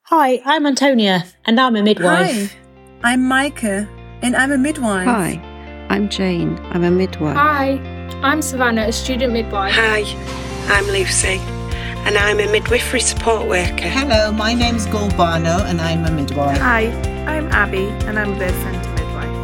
Hi, I'm Antonia, and I'm a midwife. Hi, I'm Micah, and I'm a midwife. Hi, I'm Jane. I'm a midwife. Hi, I'm Savannah, a student midwife. Hi, I'm Lucy, and I'm a midwifery support worker. Hello, my name's Gul Barno, and I'm a midwife. Hi, I'm Abby, and I'm a birth centre midwife.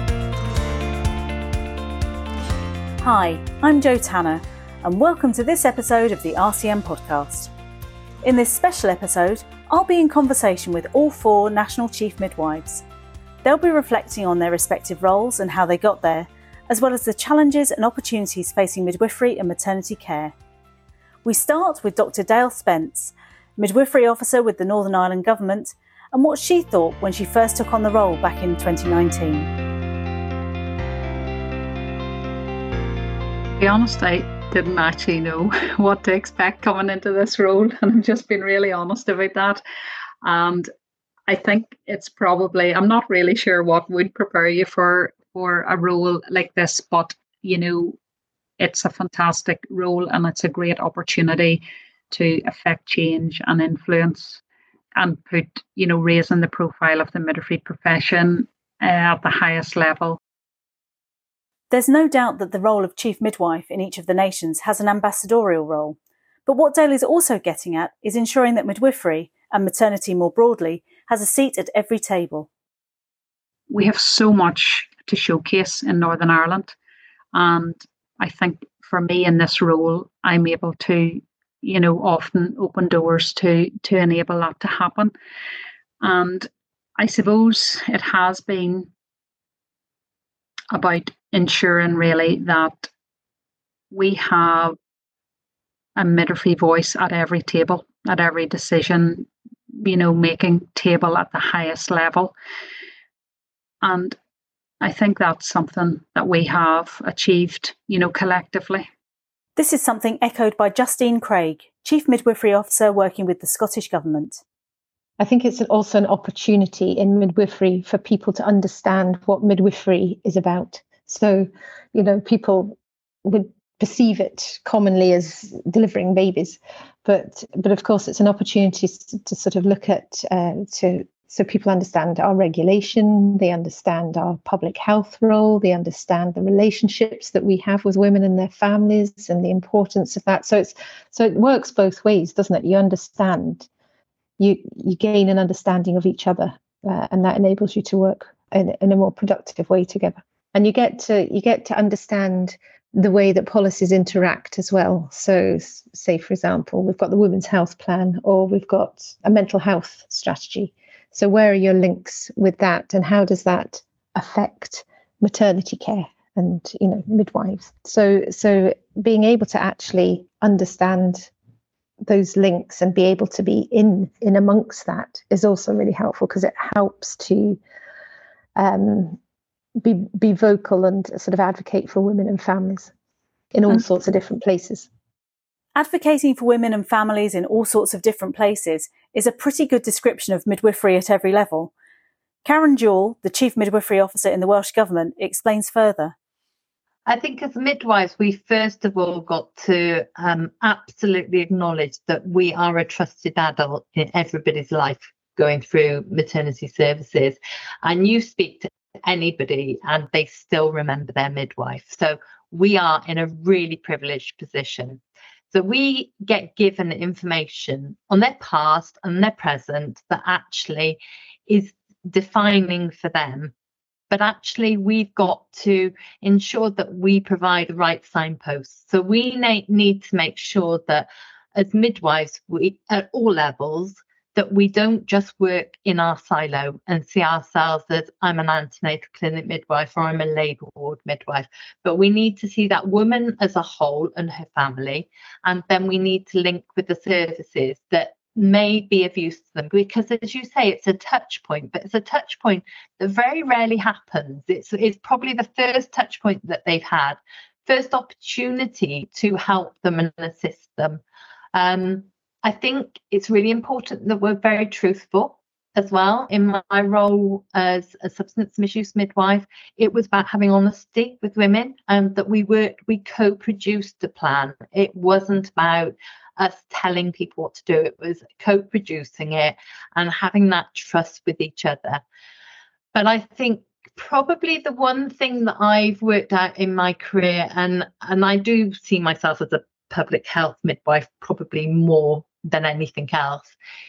Hi, I'm Jo Tanner, and welcome to this episode of the RCM podcast. In this special episode, I'll be in conversation with all 4 National Chief Midwives. They'll be reflecting on their respective roles and how they got there, as well as the challenges and opportunities facing midwifery and maternity care. We start with Dr. Dale Spence, midwifery officer with the Northern Ireland Government, and what she thought when she first took on the role back in 2019. To be honest, I didn't actually know what to expect coming into this role, and I've just been really honest about that. And I think it's probably, I'm not really sure what would prepare you for a role like this, but it's a fantastic role and it's a great opportunity to affect change and influence and put, raising the profile of the midwifery profession at the highest level. There's no doubt that the role of Chief Midwife in each of the nations has an ambassadorial role, but what Dale is also getting at is ensuring that midwifery, and maternity more broadly, has a seat at every table. We have so much to showcase in Northern Ireland, and I think for me in this role, I'm able to, often open doors to enable that to happen. And I suppose it has been about ensuring really that we have a midwifery voice at every table, at every decision, making table at the highest level. And I think that's something that we have achieved, collectively. This is something echoed by Justine Craig, Chief Midwifery Officer working with the Scottish Government. I think it's also an opportunity in midwifery for people to understand what midwifery is about. So, people would perceive it commonly as delivering babies, but of course it's an opportunity to sort of look at so people understand our regulation, they understand our public health role, they understand the relationships that we have with women and their families and the importance of that. So it works both ways, doesn't it? You understand. You gain an understanding of each other, and that enables you to work in a more productive way together. And you get to understand the way that policies interact as well. So, say for example, we've got the Women's Health Plan, or we've got a mental health strategy. So, where are your links with that, and how does that affect maternity care and midwives? So being able to actually understand those links and be able to be in amongst that is also really helpful, because it helps to be vocal and sort of advocate for women and families in all sorts of different places. Advocating for women and families in all sorts of different places is a pretty good description of midwifery at every level. Karen Jewell, the Chief Midwifery Officer in the Welsh Government, explains further. I think as midwives, we first of all got to absolutely acknowledge that we are a trusted adult in everybody's life going through maternity services. And you speak to anybody and they still remember their midwife. So we are in a really privileged position. So we get given information on their past and their present that actually is defining for them. But actually, we've got to ensure that we provide the right signposts. So we need to make sure that as midwives, we at all levels, that we don't just work in our silo and see ourselves as I'm an antenatal clinic midwife or I'm a labour ward midwife. But we need to see that woman as a whole and her family. And then we need to link with the services that may be of use to them, because as you say, it's a touch point, but it's a touch point that very rarely happens. It's probably the first touch point that they've had, first opportunity to help them and assist them. I think it's really important that we're very truthful as well. In my role as a substance misuse midwife, it was about having honesty with women, and that we co-produced the plan. It wasn't about us telling people what to do. It was co-producing it and having that trust with each other. But I think probably the one thing that I've worked out in my career, and I do see myself as a public health midwife probably more than anything else,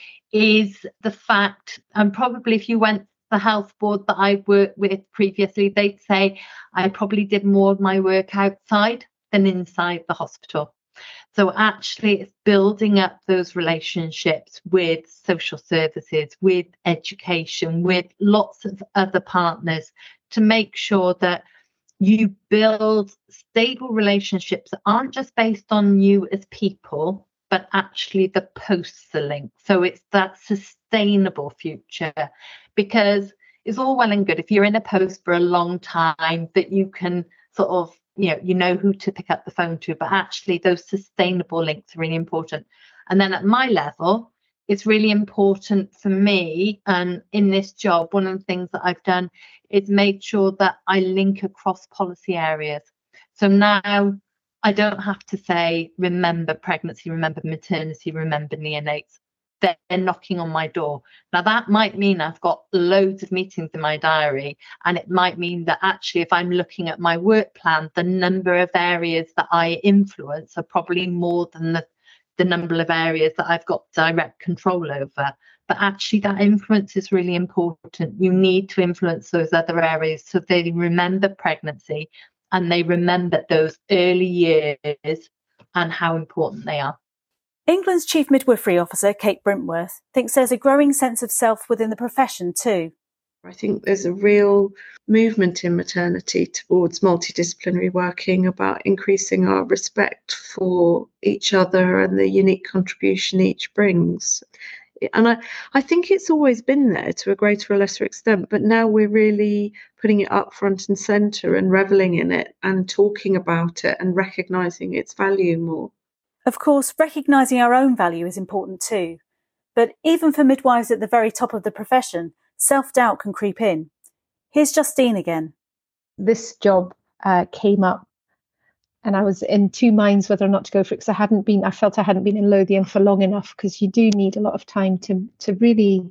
is the fact, and probably if you went to the health board that I worked with previously, they'd say I probably did more of my work outside than inside the hospital. So actually it's building up those relationships with social services, with education, with lots of other partners to make sure that you build stable relationships that aren't just based on you as people, but actually the posts are linked. So it's that sustainable future, because it's all well and good if you're in a post for a long time that you can sort of, you know who to pick up the phone to, but actually those sustainable links are really important. And then at my level, it's really important for me, and in this job, one of the things that I've done is made sure that I link across policy areas. So now I don't have to say, remember pregnancy, remember maternity, remember neonates. They're knocking on my door. Now, that might mean I've got loads of meetings in my diary, and it might mean that actually if I'm looking at my work plan, the number of areas that I influence are probably more than the number of areas that I've got direct control over. But actually that influence is really important. You need to influence those other areas so they remember pregnancy and they remember those early years and how important they are. England's Chief Midwifery Officer, Kate Brinkworth, thinks there's a growing sense of self within the profession too. I think there's a real movement in maternity towards multidisciplinary working, about increasing our respect for each other and the unique contribution each brings. And I think it's always been there to a greater or lesser extent, but now we're really putting it up front and centre and revelling in it and talking about it and recognising its value more. Of course, recognising our own value is important too. But even for midwives at the very top of the profession, self-doubt can creep in. Here's Justine again. This job came up and I was in two minds whether or not to go for it, because I felt I hadn't been in Lothian for long enough, because you do need a lot of time to really,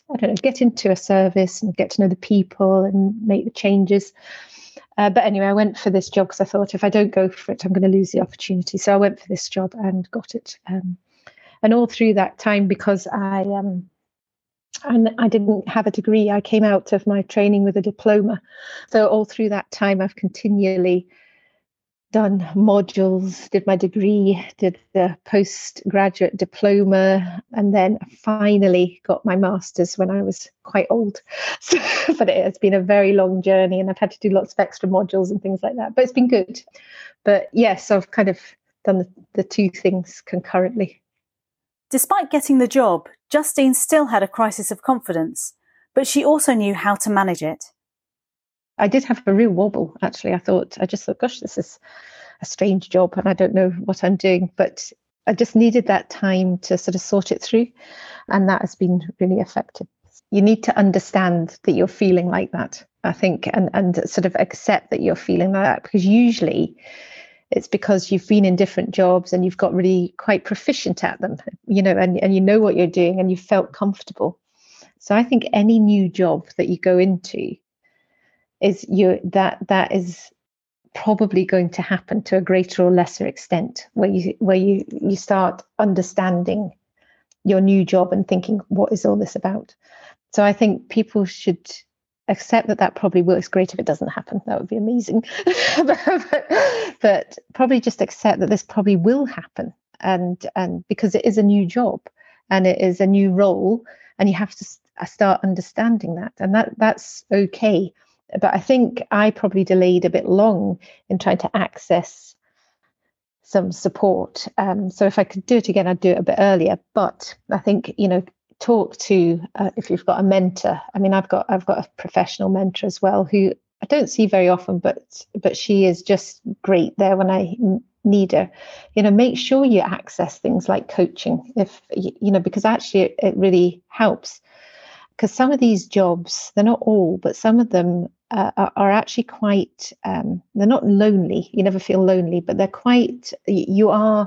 get into a service and get to know the people and make the changes. But anyway, I went for this job because I thought if I don't go for it, I'm going to lose the opportunity. So I went for this job and got it. And all through that time, because I didn't have a degree, I came out of my training with a diploma. So all through that time, I've continually done modules, did my degree, did the postgraduate diploma, and then finally got my master's when I was quite old. So, but it has been a very long journey and I've had to do lots of extra modules and things like that. But it's been good. But yes, I've kind of done the two things concurrently. Despite getting the job, Justine still had a crisis of confidence, but she also knew how to manage it. I did have a real wobble, actually. I just thought, gosh, this is a strange job and I don't know what I'm doing. But I just needed that time to sort of sort it through. And that has been really effective. You need to understand that you're feeling like that, I think, and sort of accept that you're feeling like that, because usually it's because you've been in different jobs and you've got really quite proficient at them, and you know what you're doing and you felt comfortable. So I think any new job that you go into is that is probably going to happen to a greater or lesser extent, where you start understanding your new job and thinking, what is all this about? So I think people should accept that probably works. Great if it doesn't happen, that would be amazing. but probably just accept that this probably will happen, and because it is a new job and it is a new role, and you have to start understanding that, and that's okay. But I think I probably delayed a bit long in trying to access some support. So if I could do it again, I'd do it a bit earlier. But I think, talk to, if you've got a mentor. I mean, I've got a professional mentor as well, who I don't see very often, but she is just great there when I need her. Make sure you access things like coaching, because actually it really helps. Because some of these jobs, they're not all, but some of them are actually quite, they're not lonely. You never feel lonely, but they're quite, you are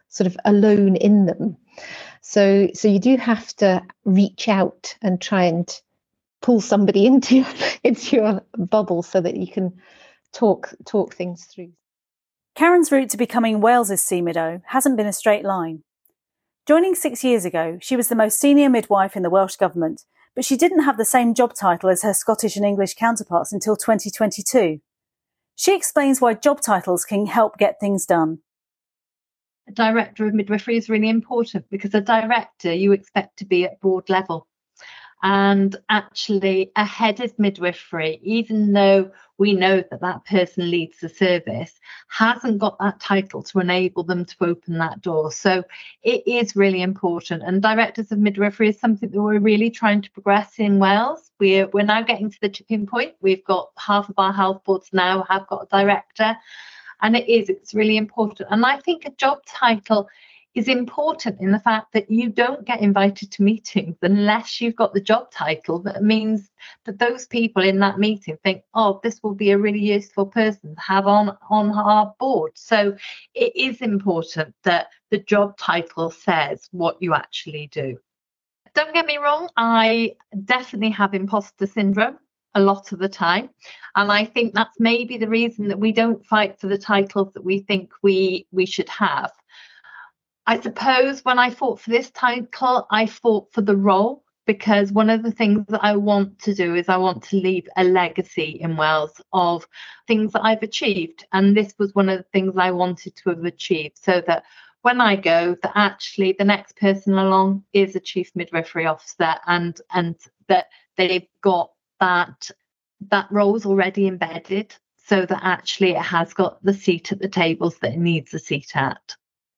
sort of alone in them. So you do have to reach out and try and pull somebody into your bubble so that you can talk things through. Karen's route to becoming Wales's CMIDO hasn't been a straight line. Joining 6 years ago, she was the most senior midwife in the Welsh Government, but she didn't have the same job title as her Scottish and English counterparts until 2022. She explains why job titles can help get things done. A director of midwifery is really important because a director you expect to be at board level. And actually a head of midwifery, even though we know that that person leads the service, hasn't got that title to enable them to open that door. So it is really important. And directors of midwifery is something that we're really trying to progress in Wales. We're now getting to the tipping point. We've got half of our health boards now have got a director. And it's really important. And I think a job title is important in the fact that you don't get invited to meetings unless you've got the job title. That means that those people in that meeting think, oh, this will be a really useful person to have on our board. So it is important that the job title says what you actually do. Don't get me wrong, I definitely have imposter syndrome a lot of the time. And I think that's maybe the reason that we don't fight for the titles that we think we should have. I suppose when I fought for this title, I fought for the role, because one of the things that I want to do is I want to leave a legacy in Wales of things that I've achieved. And this was one of the things I wanted to have achieved, so that when I go, that actually the next person along is a chief midwifery officer, and that they've got that role's already embedded, so that actually it has got the seat at the tables that it needs a seat at.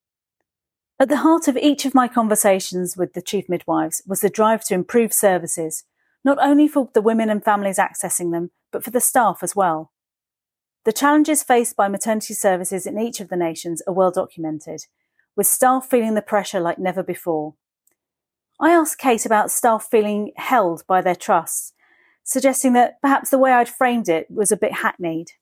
At the heart of each of my conversations with the chief midwives was the drive to improve services, not only for the women and families accessing them, but for the staff as well. The challenges faced by maternity services in each of the nations are well documented, with staff feeling the pressure like never before. I asked Kate about staff feeling held by their trusts, suggesting that perhaps the way I'd framed it was a bit hackneyed.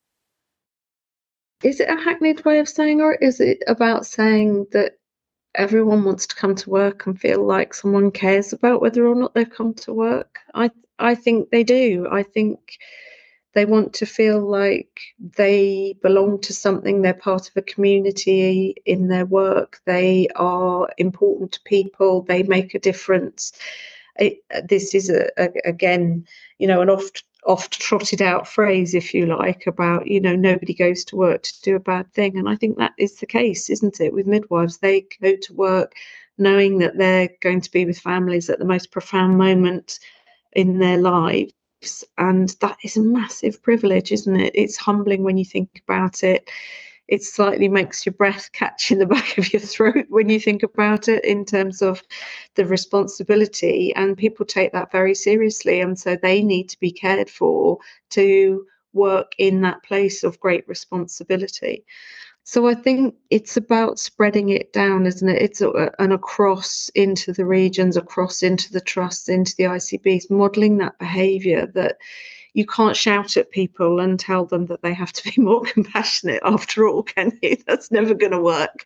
Is it a hackneyed way of saying, or is it about saying that everyone wants to come to work and feel like someone cares about whether or not they've come to work? I think they do. I think they want to feel like they belong to something, they're part of a community in their work, they are important to people, they make a difference. This is, again, an oft trotted out phrase, if you like, about, nobody goes to work to do a bad thing. And I think that is the case, isn't it, with midwives? They go to work knowing that they're going to be with families at the most profound moment in their lives. And that is a massive privilege, isn't it? It's humbling when you think about it. It slightly makes your breath catch in the back of your throat when you think about it, in terms of the responsibility, and people take that very seriously, and so they need to be cared for to work in that place of great responsibility. So I think it's about spreading it down, isn't it? It's an across into the regions, across into the trusts, into the ICBs, modelling that behaviour, that you can't shout at people and tell them that they have to be more compassionate after all, can you? That's never going to work.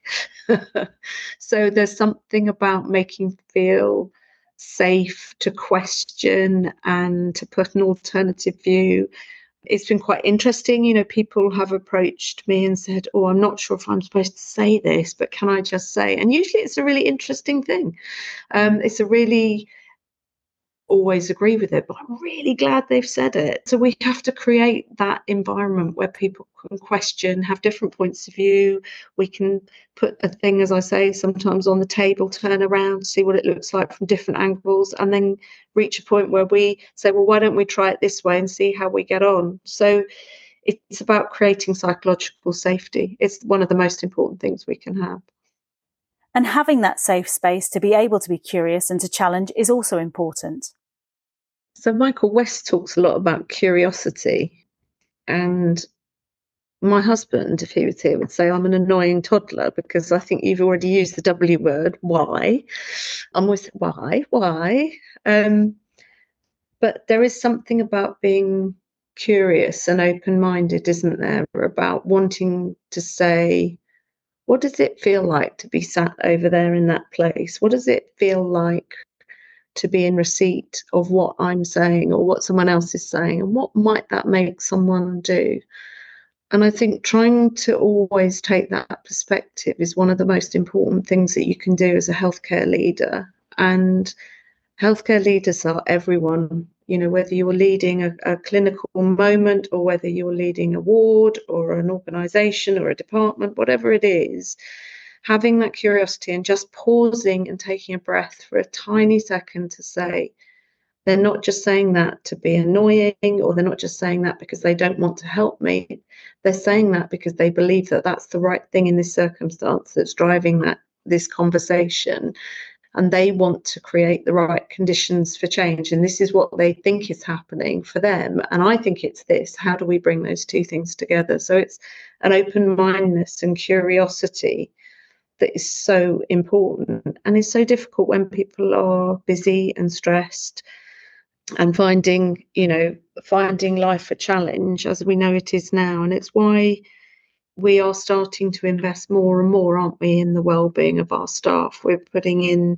So there's something about making feel safe to question and to put an alternative view. It's been quite interesting. People have approached me and said, oh, I'm not sure if I'm supposed to say this, but can I just say? And usually it's a really interesting thing. It's a really always agree with it, but I'm really glad they've said it. So we have to create that environment where people can question, have different points of view. We can put a thing, as I say, sometimes on the table, turn around, see what it looks like from different angles, and then reach a point where we say, well, why don't we try it this way and see how we get on? So it's about creating psychological safety. It's one of the most important things we can have. And having that safe space to be able to be curious and to challenge is also important. So Michael West talks a lot about curiosity, and my husband, if he was here, would say I'm an annoying toddler, because I think you've already used the W word, why. I'm always why? But there is something about being curious and open-minded, isn't there, about wanting to say, what does it feel like to be sat over there in that place? What does it feel like to be in receipt of what I'm saying or what someone else is saying? And what might that make someone do? And I think trying to always take that perspective is one of the most important things that you can do as a healthcare leader. And healthcare leaders are everyone, you know, whether you're leading a clinical moment or whether you're leading a ward or an organisation or a department, whatever it is, having that curiosity and just pausing and taking a breath for a tiny second to say, they're not just saying that to be annoying, or they're not just saying that because they don't want to help me. They're saying that because they believe that that's the right thing in this circumstance that's driving this conversation. And they want to create the right conditions for change. And this is what they think is happening for them. And I think it's this. How do we bring those two things together? So it's an open-mindedness and curiosity that is so important and is so difficult when people are busy and stressed and finding life a challenge, as we know it is now. And it's why we are starting to invest more and more, aren't we, in the well-being of our staff. We're putting in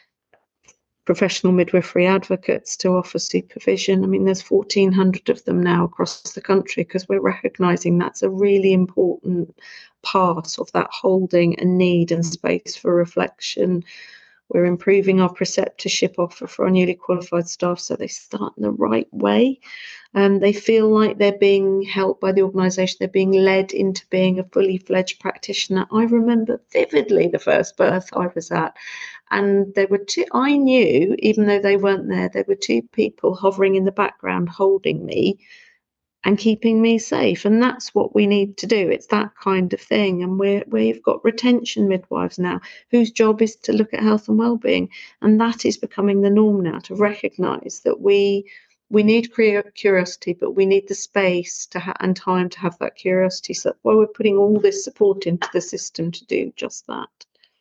professional midwifery advocates to offer supervision. I mean, there's 1,400 of them now across the country, because we're recognising that's a really important part of that holding and need and space for reflection. We're improving our preceptorship offer for our newly qualified staff so they start in the right way. They feel like they're being helped by the organisation. They're being led into being a fully fledged practitioner. I remember vividly the first birth I was at, and there were two, I knew, even though they weren't there were two people hovering in the background holding me and keeping me safe. And that's what we need to do. It's that kind of thing. And we've got retention midwives now whose job is to look at health and well-being. And that is becoming the norm now, to recognise that we need curiosity, but we need the space and time to have that curiosity. So that's why we're putting all this support into the system to do just that.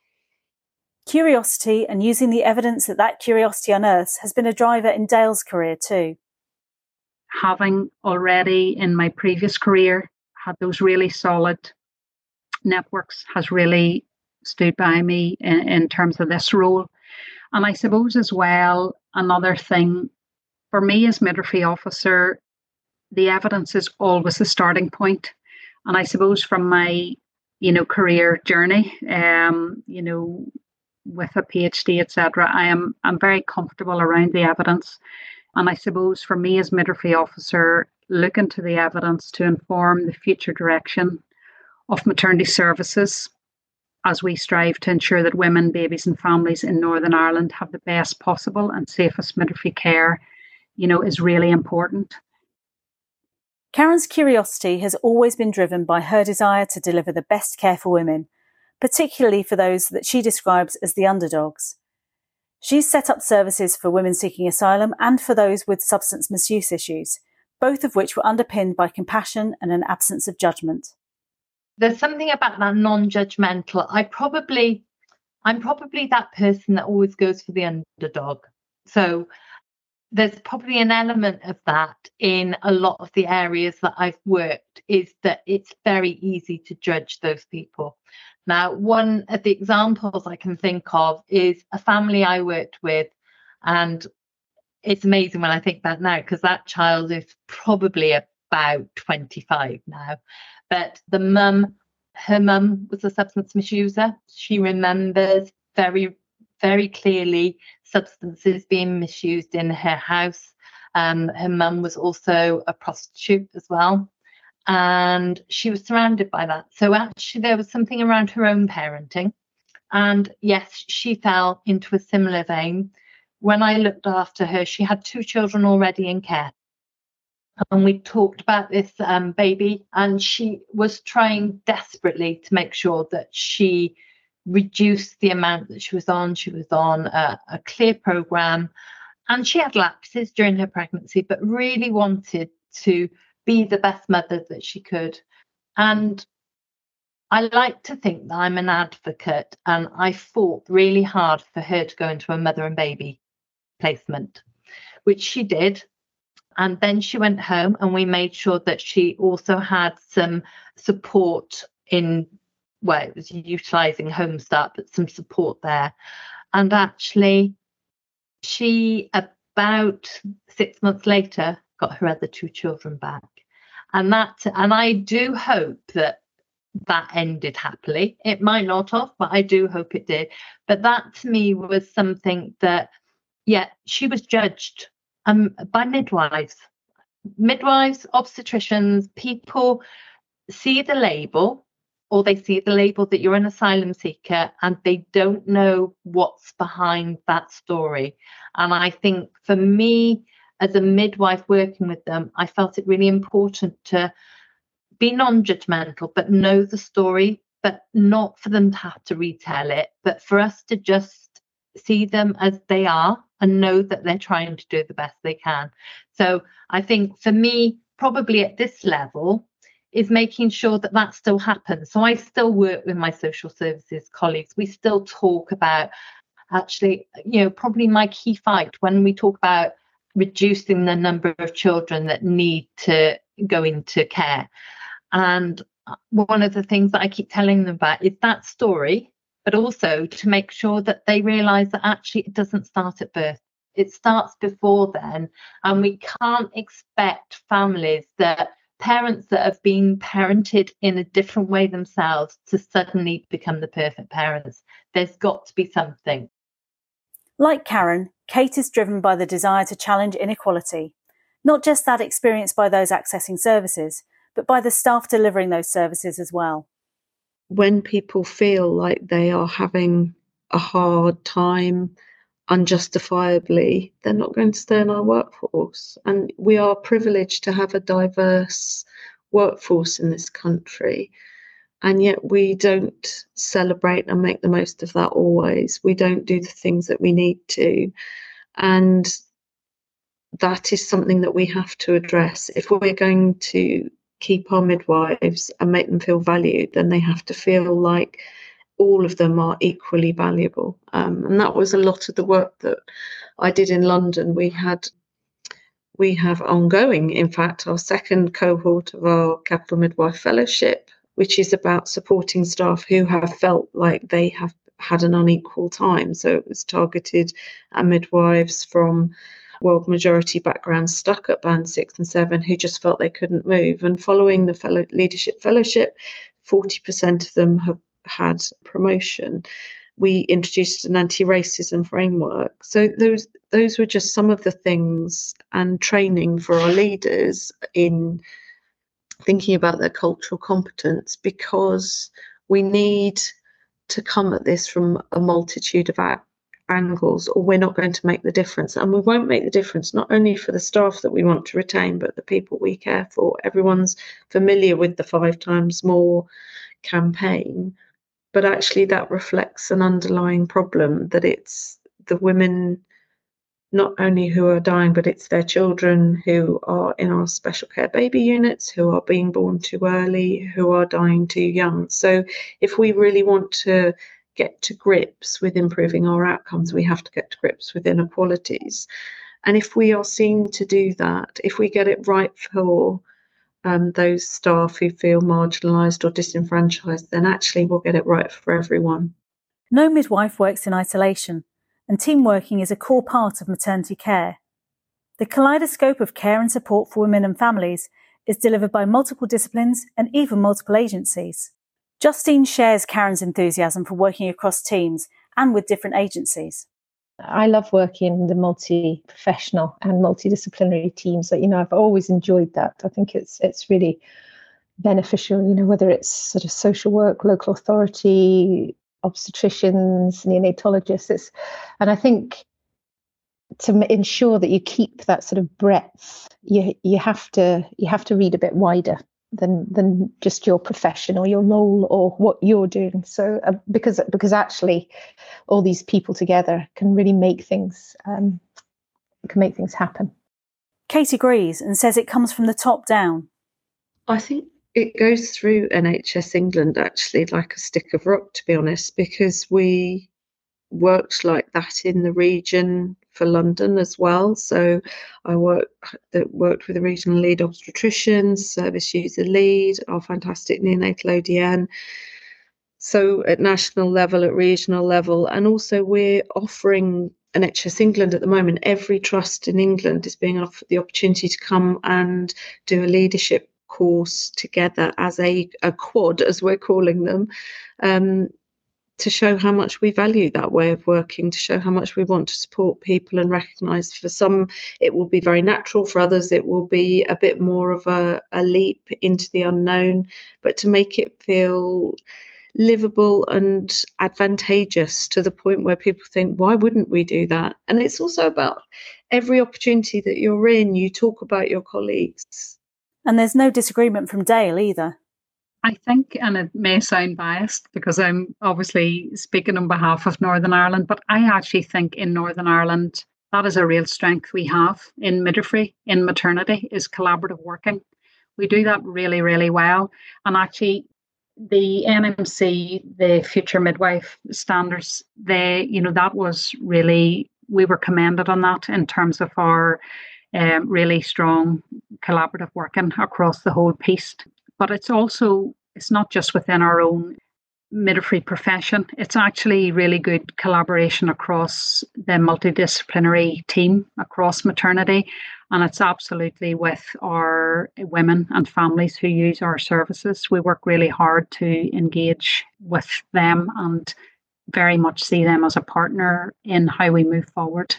Curiosity and using the evidence that curiosity unearths has been a driver in Dale's career too. Having already in my previous career had those really solid networks has really stood by me in terms of this role. And I suppose as well, another thing for me as midwifery officer, the evidence is always the starting point. And I suppose from my, career journey, with a PhD, etc., I'm very comfortable around the evidence. And I suppose for me as midwifery officer, looking to the evidence to inform the future direction of maternity services as we strive to ensure that women, babies and families in Northern Ireland have the best possible and safest midwifery care, is really important. Karen's curiosity has always been driven by her desire to deliver the best care for women, particularly for those that she describes as the underdogs. She's set up services for women seeking asylum and for those with substance misuse issues, both of which were underpinned by compassion and an absence of judgment. There's something about that non-judgmental. I'm probably that person that always goes for the underdog. So there's probably an element of that in a lot of the areas that I've worked, is that it's very easy to judge those people. Now, one of the examples I can think of is a family I worked with, and it's amazing when I think back now, because that child is probably about 25 now. But her mum was a substance misuser. She remembers very, very clearly substances being misused in her house. Her mum was also a prostitute as well. And she was surrounded by that. So actually there was something around her own parenting. And yes, she fell into a similar vein. When I looked after her, she had 2 children already in care. And we talked about this baby, and she was trying desperately to make sure that she reduced the amount that she was on. She was on a clear program, and she had lapses during her pregnancy, but really wanted to be the best mother that she could. And I like to think that I'm an advocate, and I fought really hard for her to go into a mother and baby placement, which she did. And then she went home, and we made sure that she also had some support in well, it was utilising Home Start, but some support there. And actually, she, about 6 months later, got her other 2 children back. And I do hope that ended happily. It might not have, but I do hope it did. But that to me was something that, she was judged by midwives, obstetricians. People see the label, or they see the label that you're an asylum seeker, and they don't know what's behind that story. And I think for me, as a midwife working with them, I felt it really important to be non-judgmental, but know the story, but not for them to have to retell it, but for us to just see them as they are and know that they're trying to do the best they can. So I think for me, probably at this level, is making sure that still happens. So I still work with my social services colleagues. We still talk about, actually, probably my key fight when we talk about reducing the number of children that need to go into care. And one of the things that I keep telling them about is that story, but also to make sure that they realise that actually it doesn't start at birth. It starts before then. And we can't expect parents that have been parented in a different way themselves to suddenly become the perfect parents. There's got to be something. Like Karen, Kate is driven by the desire to challenge inequality, not just that experienced by those accessing services, but by the staff delivering those services as well. When people feel like they are having a hard time unjustifiably, they're not going to stay in our workforce. And we are privileged to have a diverse workforce in this country. And yet we don't celebrate and make the most of that always. We don't do the things that we need to. And that is something that we have to address. If we're going to keep our midwives and make them feel valued, then they have to feel like all of them are equally valuable. And that was a lot of the work that I did in London. We have ongoing, in fact, our second cohort of our Capital Midwife Fellowship, which is about supporting staff who have felt like they have had an unequal time. So it was targeted at midwives from world majority backgrounds stuck at band 6 and 7 who just felt they couldn't move. And following the leadership fellowship, 40% of them have had promotion. We introduced an anti-racism framework. So those were just some of the things, and training for our leaders in thinking about their cultural competence, because we need to come at this from a multitude of angles, or we're not going to make the difference. And we won't make the difference not only for the staff that we want to retain, but the people we care for. Everyone's familiar with the 5 times more campaign, but actually that reflects an underlying problem, that it's the women not only who are dying, but it's their children who are in our special care baby units, who are being born too early, who are dying too young. So if we really want to get to grips with improving our outcomes, we have to get to grips with inequalities. And if we are seen to do that, if we get it right for those staff who feel marginalised or disenfranchised, then actually we'll get it right for everyone. No midwife works in isolation, and team working is a core part of maternity care. The kaleidoscope of care and support for women and families is delivered by multiple disciplines and even multiple agencies. Justine shares Karen's enthusiasm for working across teams and with different agencies. I love working in the multi-professional and multidisciplinary teams. I've always enjoyed that. I think it's really beneficial, whether it's sort of social work, local authority, obstetricians, neonatologists. And I think to ensure that you keep that sort of breadth, you have to read a bit wider than just your profession or your role or what you're doing. So because actually all these people together can really make things happen. Kate agrees and says it comes from the top down. I think it goes through NHS England actually like a stick of rock, to be honest, because we worked like that in the region for London as well. So I worked with the regional lead obstetricians, service user lead, our fantastic neonatal ODN. So at national level, at regional level, and also we're offering NHS England at the moment, every trust in England is being offered the opportunity to come and do a leadership course together as a quad, as we're calling them, to show how much we value that way of working, to show how much we want to support people and recognise for some it will be very natural, for others it will be a bit more of a leap into the unknown, but to make it feel livable and advantageous to the point where people think, why wouldn't we do that? And it's also about every opportunity that you're in, you talk about your colleagues. And there's no disagreement from Dale either. I think, and it may sound biased because I'm obviously speaking on behalf of Northern Ireland, but I actually think in Northern Ireland, that is a real strength we have in midwifery, in maternity, is collaborative working. We do that really, really well. And actually, the NMC, the Future Midwife Standards, that was really, we were commended on that in terms of our really strong collaborative working across the whole piece. But it's not just within our own midwifery profession. It's actually really good collaboration across the multidisciplinary team across maternity. And it's absolutely with our women and families who use our services. We work really hard to engage with them and very much see them as a partner in how we move forward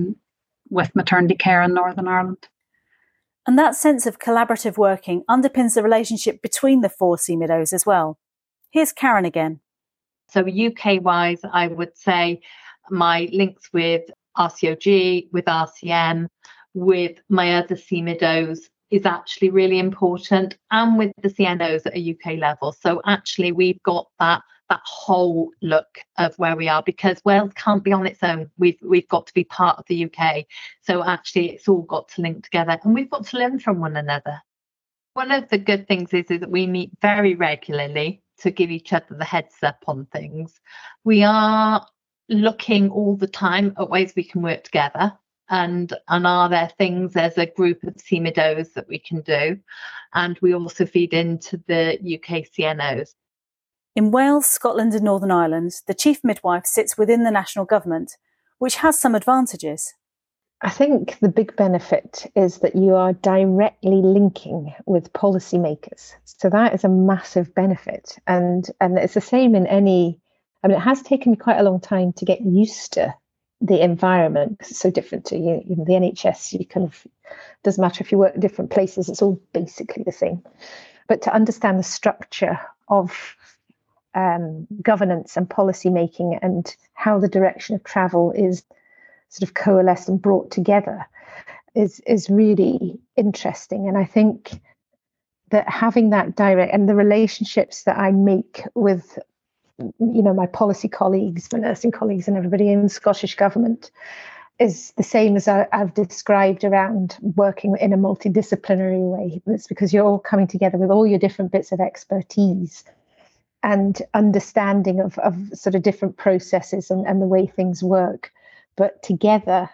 with maternity care in Northern Ireland. And that sense of collaborative working underpins the relationship between the 4 CMIDOs as well. Here's Karen again. So UK-wise, I would say my links with RCOG, with RCM, with my other CMIDOs is actually really important, and with the CNOs at a UK level. So actually we've got that whole look of where we are, because Wales can't be on its own. We've got to be part of the UK. So actually it's all got to link together, and we've got to learn from one another. One of the good things is that we meet very regularly to give each other the heads up on things. We are looking all the time at ways we can work together, and are there things as a group of CMIDOs that we can do. And we also feed into the UK CNOs. In Wales, Scotland and Northern Ireland, the Chief Midwife sits within the national government, which has some advantages. I think the big benefit is that you are directly linking with policymakers. So that is a massive benefit. And it's the same in it has taken me quite a long time to get used to the environment, because it's so different to the NHS. You kind of, doesn't matter if you work in different places, it's all basically the same. But to understand the structure of governance and policy making and how the direction of travel is sort of coalesced and brought together is really interesting. And I think that having that direct, and the relationships that I make with my policy colleagues, my nursing colleagues and everybody in the Scottish Government is the same as I've described around working in a multidisciplinary way. It's because you're all coming together with all your different bits of expertise and understanding of sort of different processes and the way things work. But together,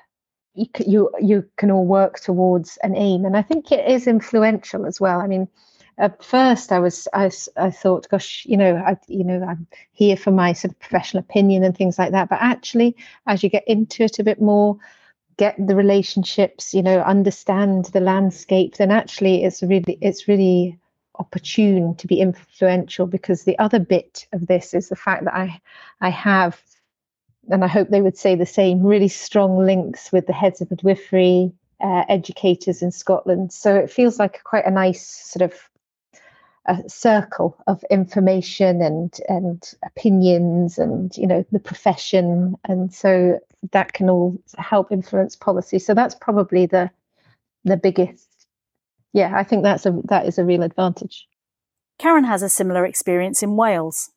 you can all work towards an aim. And I think it is influential as well. I mean, at first I thought, gosh, I'm here for my sort of professional opinion and things like that. But actually, as you get into it a bit more, get the relationships, understand the landscape, then actually it's really opportune to be influential, because the other bit of this is the fact that I have, and I hope they would say the same, really strong links with the heads of midwifery, educators in Scotland. So it feels like quite a nice sort of a circle of information and opinions and the profession, and so that can all help influence policy. So that's probably the biggest. Yeah, I think that is a real advantage. Karen has a similar experience in Wales.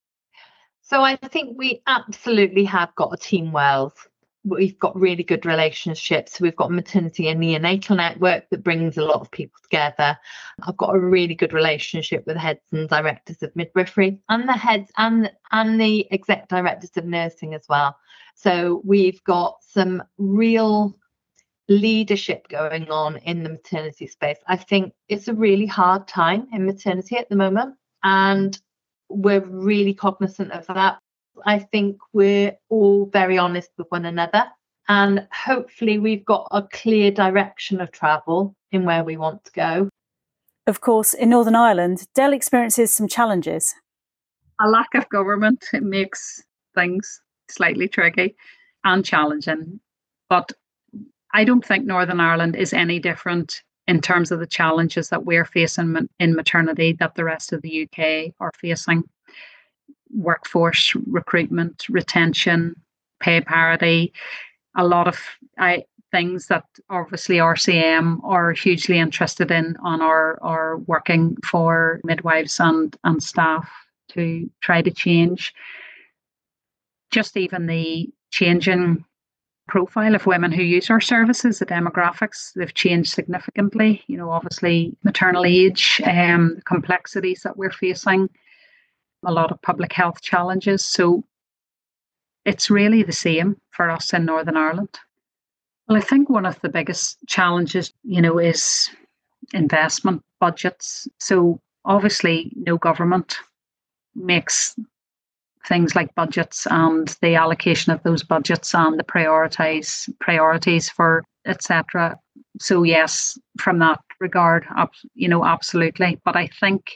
So I think we absolutely have got a Team Wales. We've got really good relationships. We've got maternity and neonatal network that brings a lot of people together. I've got a really good relationship with heads and directors of midwifery, and the heads and the exec directors of nursing as well. So we've got some real leadership going on in the maternity space. I think it's a really hard time in maternity at the moment, and we're really cognizant of that. I think we're all very honest with one another, and hopefully we've got a clear direction of travel in where we want to go. Of course, in Northern Ireland, Dell experiences some challenges. A lack of government makes things slightly tricky and challenging, but I don't think Northern Ireland is any different in terms of the challenges that we're facing in maternity that the rest of the UK are facing. Workforce recruitment, retention, pay parity, a lot of things that obviously RCM are hugely interested in and are working for midwives and staff to try to change. Just even the changing profile of women who use our services, the demographics, they've changed significantly. Obviously maternal age, the complexities that we're facing, a lot of public health challenges. So it's really the same for us in Northern Ireland. Well, I think one of the biggest challenges, is investment budgets. So obviously no government makes things like budgets and the allocation of those budgets and the priorities for etc. So yes, from that regard, absolutely. But I think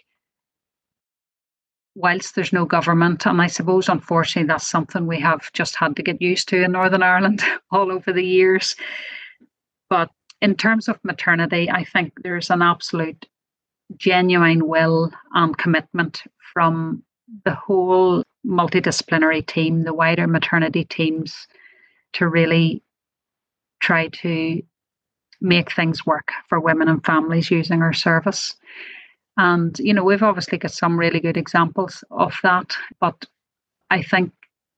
whilst there's no government, and I suppose unfortunately that's something we have just had to get used to in Northern Ireland all over the years. But in terms of maternity, I think there's an absolute genuine will and commitment from the whole multidisciplinary team, the wider maternity teams, to really try to make things work for women and families using our service. And, we've obviously got some really good examples of that, but I think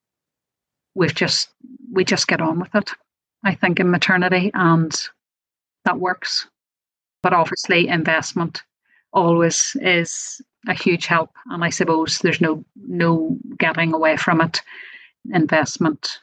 we just get on with it, I think, in maternity, and that works. But obviously investment always is a huge help, and I suppose there's no getting away from it. Investment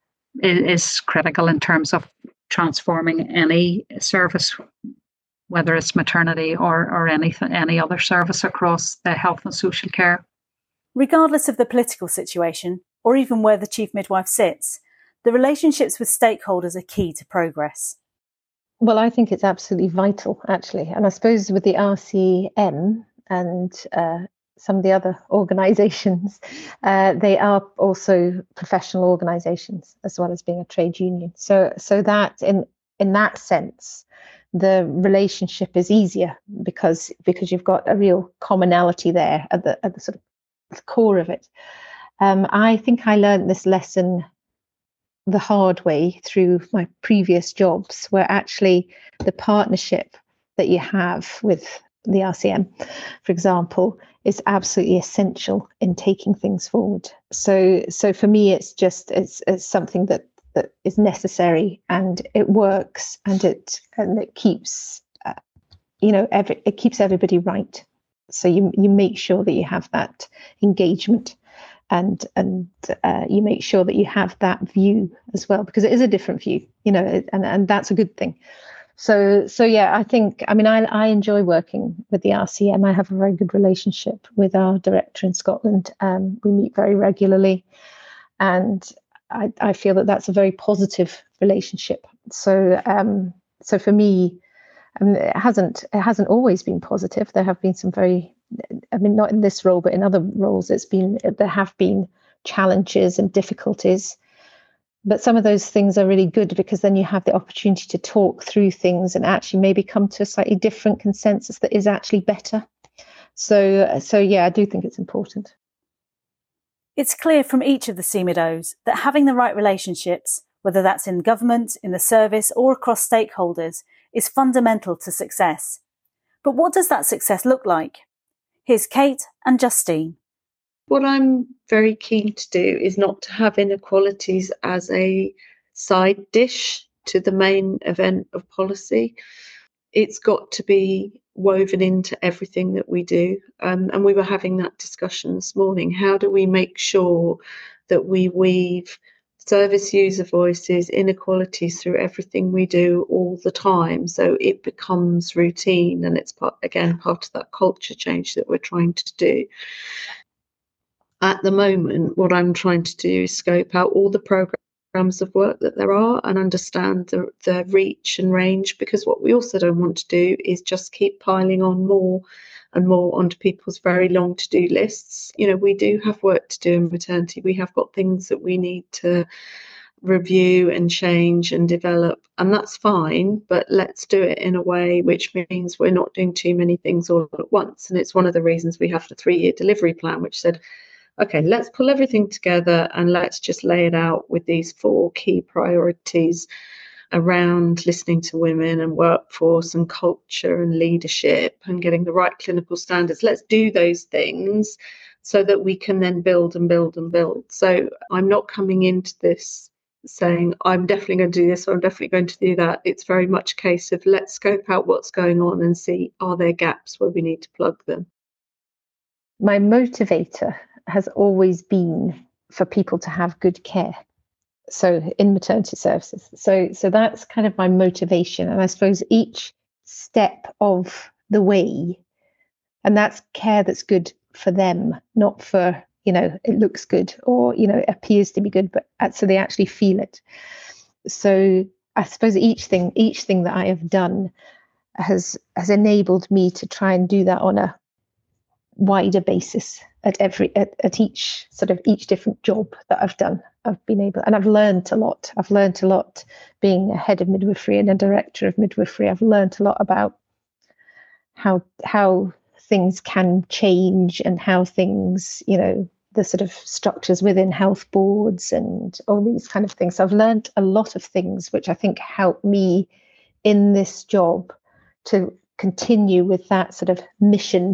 is critical in terms of transforming any service, whether it's maternity or any other service across the health and social care. Regardless of the political situation, or even where the chief midwife sits, the relationships with stakeholders are key to progress. Well, I think it's absolutely vital, actually. And I suppose with the RCM and some of the other organisations, they are also professional organisations as well as being a trade union. So that in that sense, the relationship is easier because you've got a real commonality there at the sort of core of it. I think I learned this lesson the hard way through my previous jobs, where actually the partnership that you have with the RCM, for example, is absolutely essential in taking things forward. So for me, it's something that is necessary, and it works, and it keeps it keeps everybody right. So you make sure that you have that engagement, and you make sure that you have that view as well, because it is a different view, and that's a good thing. So yeah, I enjoy working with the RCM. I have a very good relationship with our director in Scotland. We meet very regularly, and I feel that that's a very positive relationship. So for me, it hasn't always been positive. There have been some not in this role, but in other roles, there have been challenges and difficulties. But some of those things are really good, because then you have the opportunity to talk through things and actually maybe come to a slightly different consensus that is actually better. So yeah, I do think it's important. It's clear from each of the CMIDOs that having the right relationships, whether that's in government, in the service, or across stakeholders, is fundamental to success. But what does that success look like? Here's Kate and Justine. What I'm very keen to do is not to have inequalities as a side dish to the main event of policy. It's got to be woven into everything that we do. And we were having that discussion this morning. How do we make sure that we weave service user voices, inequalities through everything we do all the time, so it becomes routine, and it's part of that culture change that we're trying to do. at the moment, what I'm trying to do is scope out all the programs of work that there are and understand the reach and range, because what we also don't want to do is just keep piling on more and more onto people's very long to-do lists. You know, we do have work to do in maternity. We have got things that we need to review and change and develop, and that's fine, but let's do it in a way which means we're not doing too many things all at once. And it's one of the reasons we have the 3-year delivery plan, which said, okay, let's pull everything together and let's just lay it out with these 4 key priorities around listening to women and workforce and culture and leadership and getting the right clinical standards. Let's do those things so that we can then build and build and build. So I'm not coming into this saying I'm definitely going to do this or I'm definitely going to do that. It's very much a case of let's scope out what's going on and see, are there gaps where we need to plug them? My motivator has always been for people to have good care. So in maternity services. So that's kind of my motivation. And I suppose each step of the way, and that's care that's good for them, not for, you know, it looks good or, you know, it appears to be good, but so they actually feel it. So I suppose each thing that I have done has enabled me to try and do that on a wider basis at each different job that I've done. I've been able, and I've learned a lot. I've learned a lot being a head of midwifery and a director of midwifery. I've learned a lot about how things can change and how things, you know, the sort of structures within health boards and all these kind of things. So I've learned a lot of things which I think help me in this job to continue with that sort of mission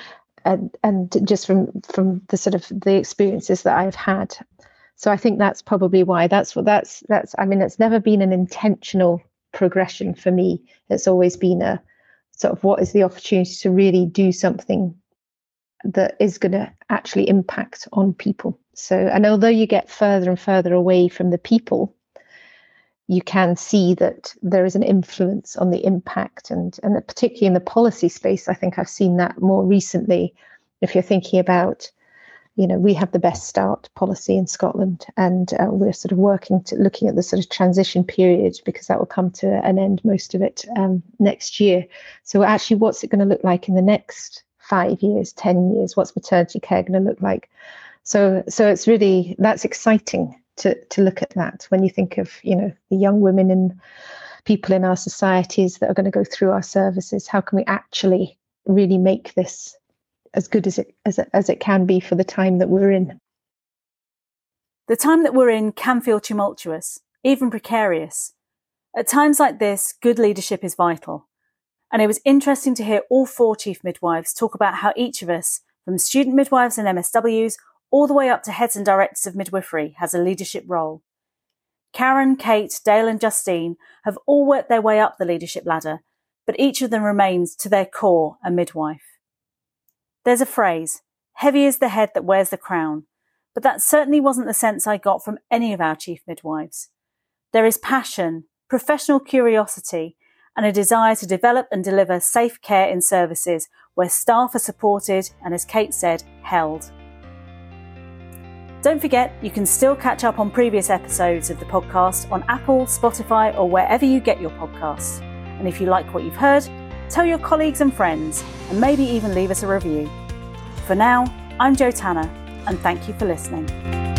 and just from the sort of the experiences that I've had. So I think that's probably why that's I mean, it's never been an intentional progression for me. It's always been a sort of, what is the opportunity to really do something that is going to actually impact on people. So, and although you get further and further away from the people, you can see that there is an influence on the impact, and particularly in the policy space, I think I've seen that more recently. If you're thinking about, you know, we have the Best Start policy in Scotland, and we're sort of looking at the sort of transition period, because that will come to an end, most of it, next year. So actually, what's it going to look like in the next 5 years, 10 years? What's maternity care going to look like? So it's really, that's exciting to look at that when you think of, you know, the young women and people in our societies that are going to go through our services. How can we actually really make this as good as it can be for the time that we're in? The time that we're in can feel tumultuous, even precarious. At times like this, good leadership is vital. And it was interesting to hear all 4 chief midwives talk about how each of us, from student midwives and MSWs, all the way up to heads and directors of midwifery, has a leadership role. Karen, Kate, Dale and Justine have all worked their way up the leadership ladder, but each of them remains, to their core, a midwife. There's a phrase, heavy is the head that wears the crown, but that certainly wasn't the sense I got from any of our chief midwives. There is passion, professional curiosity, and a desire to develop and deliver safe care in services where staff are supported and, as Kate said, held. Don't forget, you can still catch up on previous episodes of the podcast on Apple, Spotify, or wherever you get your podcasts. And if you like what you've heard, tell your colleagues and friends, and maybe even leave us a review. For now, I'm Jo Tanner, and thank you for listening.